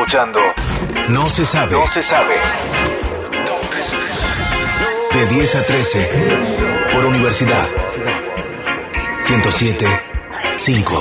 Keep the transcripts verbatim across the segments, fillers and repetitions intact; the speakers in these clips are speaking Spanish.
escuchando No se sabe. No se sabe. De diez a trece por Universidad ciento siete punto cinco.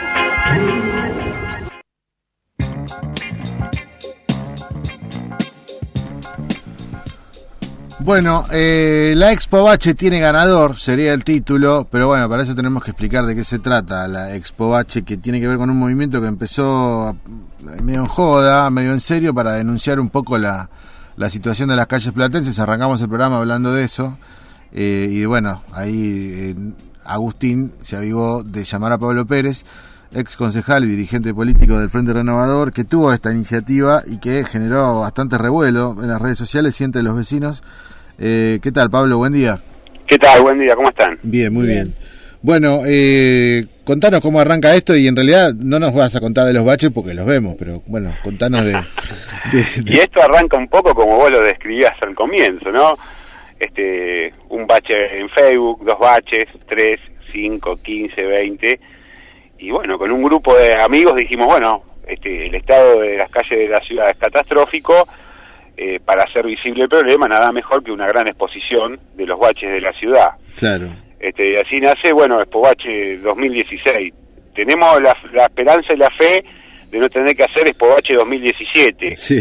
Bueno, eh, la Expo Bache tiene ganador, sería el título, pero bueno, para eso tenemos que explicar de qué se trata la Expo Bache, que tiene que ver con un movimiento que empezó medio en joda, medio en serio, para denunciar un poco la, la situación de las calles platenses. Arrancamos el programa hablando de eso, eh, y bueno, ahí eh, Agustín se avivó de llamar a Pablo Pérez, ex concejal y dirigente político del Frente Renovador, que tuvo esta iniciativa y que generó bastante revuelo en las redes sociales y entre los vecinos. Eh, ¿Qué tal, Pablo? Buen día. ¿Qué tal? Buen día, ¿cómo están? Bien, muy bien. bien. Bueno, eh, contanos cómo arranca esto, y en realidad no nos vas a contar de los baches porque los vemos, pero bueno, contanos de... de, de... Y esto arranca un poco como vos lo describías al comienzo, ¿no? Este, un bache en Facebook, dos baches, tres, cinco, quince, veinte, y bueno, con un grupo de amigos dijimos, bueno, este, el estado de las calles de la ciudad es catastrófico. Eh, para hacer visible el problema, nada mejor que una gran exposición de los baches de la ciudad. Claro. Este, así nace, bueno, Expo Bache dos mil dieciséis. Tenemos la, la esperanza y la fe de no tener que hacer Expo Bache dos mil diecisiete. Sí.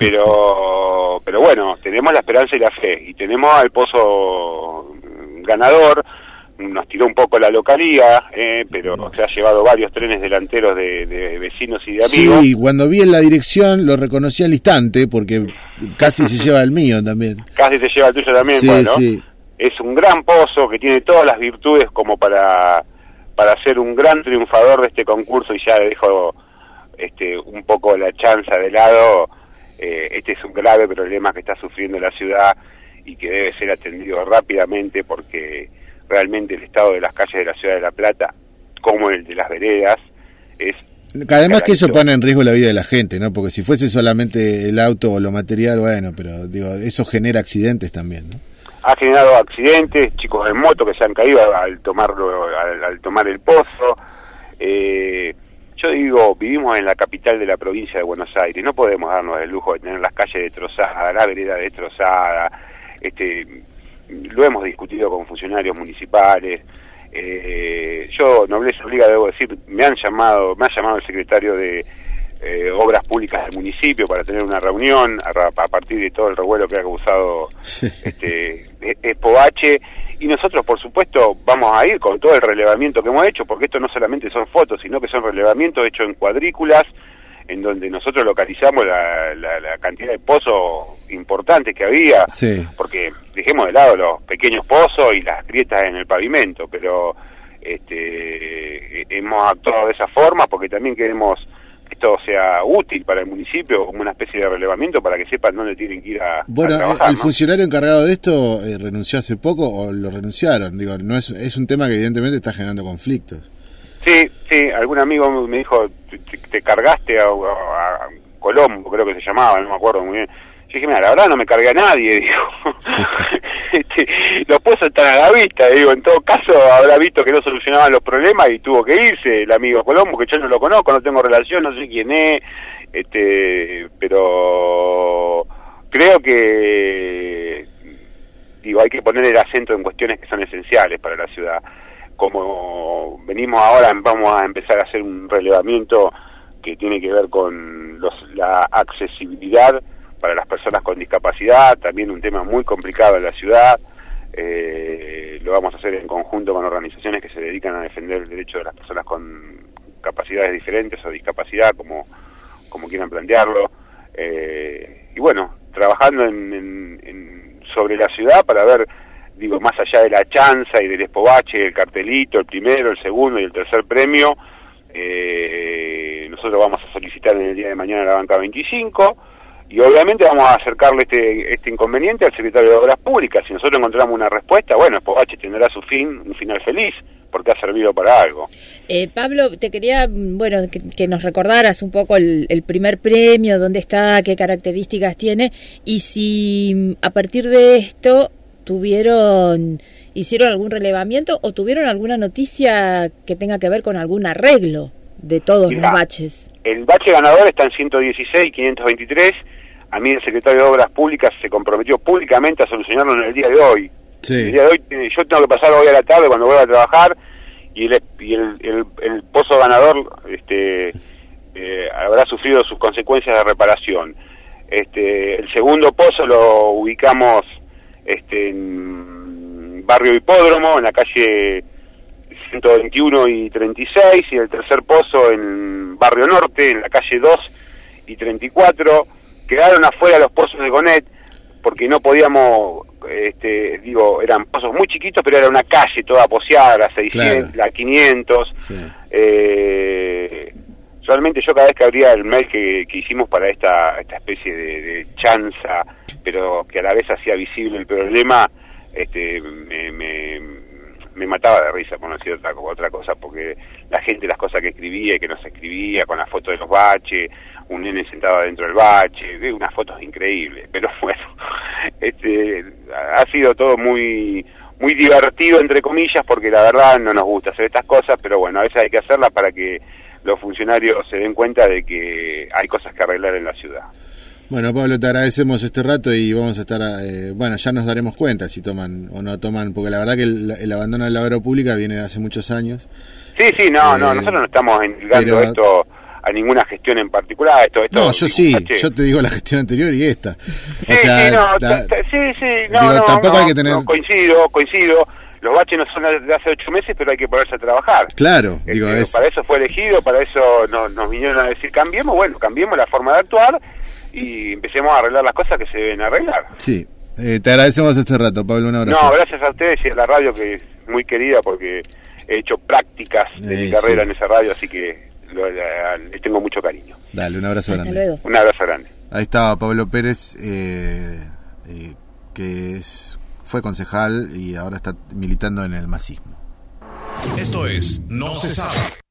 Pero, pero bueno, tenemos la esperanza y la fe. Y tenemos al Pozo ganador. Nos tiró un poco la localía, eh, pero se ha llevado varios trenes delanteros de, de vecinos y de amigos. Sí, cuando vi en la dirección lo reconocí al instante, porque casi se lleva el mío también. Casi se lleva el tuyo también, sí, bueno. Sí. Es un gran pozo que tiene todas las virtudes como para, para ser un gran triunfador de este concurso, y ya dejo este, un poco la chanza de lado. Eh, este es un grave problema que está sufriendo la ciudad y que debe ser atendido rápidamente, porque realmente el estado de las calles de la ciudad de La Plata, como el de las veredas, es... Además que eso pone en riesgo la vida de la gente, ¿no? Porque si fuese solamente el auto o lo material, bueno, pero digo, eso genera accidentes también, ¿no? Ha generado accidentes, chicos en moto que se han caído al tomarlo, al, al tomar el pozo. Eh, yo digo, vivimos en la capital de la provincia de Buenos Aires, no podemos darnos el lujo de tener las calles destrozadas, la vereda destrozada. Este, lo hemos discutido con funcionarios municipales. Eh, yo, nobleza obliga, debo decir, me han llamado, me ha llamado el secretario de eh, Obras Públicas del municipio para tener una reunión a, a partir de todo el revuelo que ha causado este Expo Bache, y nosotros por supuesto vamos a ir con todo el relevamiento que hemos hecho, porque esto no solamente son fotos, sino que son relevamientos hechos en cuadrículas, en donde nosotros localizamos la, la, la cantidad de pozos importantes que había, sí. Porque dejemos de lado los pequeños pozos y las grietas en el pavimento, pero este, hemos actuado de esa forma porque también queremos que esto sea útil para el municipio, como una especie de relevamiento para que sepan dónde tienen que ir a, bueno, a trabajar. ¿el ¿no? funcionario encargado de esto eh, renunció hace poco o lo renunciaron? Digo, no es, es un tema que evidentemente está generando conflictos. Sí, sí, algún amigo me dijo, te, te cargaste a, a, a Colombo, creo que se llamaba, no me acuerdo muy bien. Yo dije, mira, la verdad no me cargué a nadie, digo. este, los pozos están a la vista, digo, en todo caso habrá visto que no solucionaban los problemas y tuvo que irse el amigo Colombo, que yo no lo conozco, no tengo relación, no sé quién es, este, pero creo que, digo, hay que poner el acento en cuestiones que son esenciales para la ciudad. Como venimos ahora, vamos a empezar a hacer un relevamiento que tiene que ver con los, la accesibilidad para las personas con discapacidad, también un tema muy complicado en la ciudad. Eh, lo vamos a hacer en conjunto con organizaciones que se dedican a defender el derecho de las personas con capacidades diferentes o discapacidad, como, como quieran plantearlo. Eh, y bueno, trabajando en, en, en, sobre la ciudad para ver, digo, más allá de la chanza y del Expo Bache, el cartelito, el primero, el segundo y el tercer premio, eh, nosotros vamos a solicitar en el día de mañana la banca veinticinco, y obviamente vamos a acercarle este este inconveniente al secretario de Obras Públicas. Si nosotros encontramos una respuesta, bueno, Expo Bache tendrá su fin, un final feliz, porque ha servido para algo. Eh, Pablo, te quería, bueno, que, que nos recordaras un poco el, el primer premio, dónde está, qué características tiene, y si a partir de esto tuvieron, hicieron algún relevamiento o tuvieron alguna noticia que tenga que ver con algún arreglo de todos Mirá, los baches. el bache ganador está en ciento dieciséis, quinientos veintitrés. A mí el secretario de Obras Públicas se comprometió públicamente a solucionarlo en el día de hoy. Sí. El día de hoy yo tengo que pasar hoy a la tarde cuando vuelva a trabajar y el, y el, el, el pozo ganador este, eh, habrá sufrido sus consecuencias de reparación. Este, el segundo pozo lo ubicamos este, en Barrio Hipódromo, en la calle ciento veintiuno y treinta y seis, y el tercer pozo en Barrio Norte, en la calle dos y treinta y cuatro. Quedaron afuera los pozos de Gonet porque no podíamos, este, digo, eran pozos muy chiquitos, pero era una calle toda poseada, la seiscientos, claro. La quinientos. Sí. Eh, solamente yo cada vez que abría el mail que, que hicimos para esta, esta especie de, de chanza, pero que a la vez hacía visible el problema, este, me, me, me mataba de risa, por no decir otra, otra cosa, porque la gente, las cosas que escribía y que nos escribía, con las fotos de los baches, un nene sentado adentro del bache, de unas fotos increíbles, pero bueno, este, ha sido todo muy muy divertido, entre comillas, porque la verdad no nos gusta hacer estas cosas, pero bueno, a veces hay que hacerlas para que los funcionarios se den cuenta de que hay cosas que arreglar en la ciudad. Bueno, Pablo, te agradecemos este rato y vamos a estar, eh, bueno, ya nos daremos cuenta si toman o no toman, porque la verdad que el, el abandono de la obra pública viene de hace muchos años. Sí, sí, no, eh, no, nosotros no estamos endilgando pero... esto a ninguna gestión en particular. Esto, esto no, yo sí, bache. Yo te digo la gestión anterior y esta. Sí, o sea, sí, no, la, t- sí, sí, no, digo, no, tampoco no, hay que tener... no, coincido, coincido. Los baches no son de hace ocho meses, pero hay que ponerse a trabajar. Claro, este, digo, es... para eso fue elegido, para eso nos, nos vinieron a decir cambiemos, bueno, cambiemos la forma de actuar y empecemos a arreglar las cosas que se deben arreglar. Sí, eh, te agradecemos este rato, Pablo, un abrazo. No, gracias a ustedes y a la radio, que es muy querida, porque he hecho prácticas de eh, mi carrera sí. en esa radio, así que lo, la, les tengo mucho cariño. Dale, un abrazo Hasta grande. Luego. Un abrazo grande. Ahí estaba Pablo Pérez, eh, eh, que es, fue concejal y ahora está militando en el masismo. Esto es No se sabe.